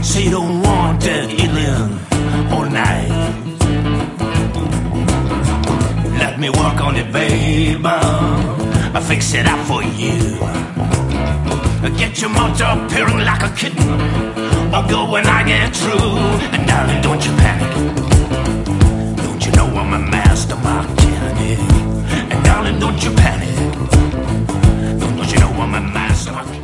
So you don't want that healing all night. Let me work on it, baby. I'll fix it up for you. Get your motor purring like a kitten. I'll go when I get through. And darling, don't you panic. Don't you know I'm a master mechanic? And darling, don't you panic. Don't you know I'm a master mechanic?